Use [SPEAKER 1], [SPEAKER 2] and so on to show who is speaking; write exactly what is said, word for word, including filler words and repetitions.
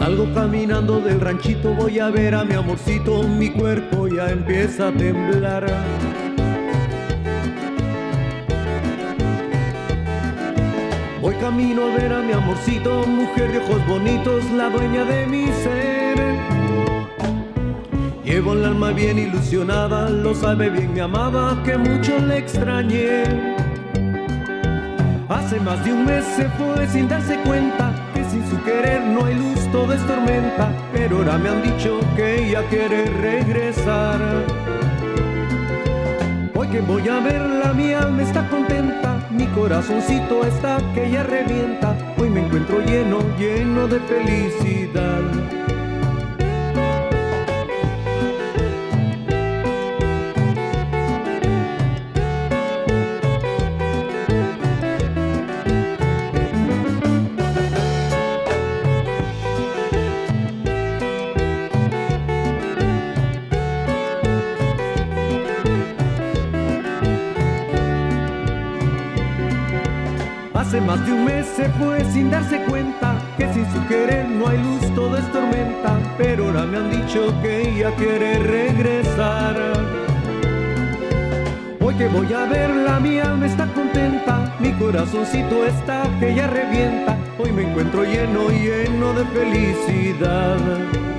[SPEAKER 1] Salgo caminando del ranchito, voy a ver a mi amorcito, mi cuerpo ya empieza a temblar. Voy camino a ver a mi amorcito, mujer de ojos bonitos, la dueña de mi ser. Llevo el alma bien ilusionada, lo sabe bien mi amada, que mucho le extrañé. Hace más de un mes se fue sin darse cuenta, que sin su querer no hay luz, todo es tormenta. Pero ahora me han dicho que ella quiere regresar. Hoy que voy a verla mi alma está contenta, mi corazoncito está que ella revienta. Hoy me encuentro lleno, lleno de felicidad. Hace más de un mes se fue sin darse cuenta, que sin su querer no hay luz, todo es tormenta. Pero ahora me han dicho que ella quiere regresar. Hoy que voy a verla mi alma está contenta, mi corazoncito está que ella revienta. Hoy me encuentro lleno, lleno de felicidad.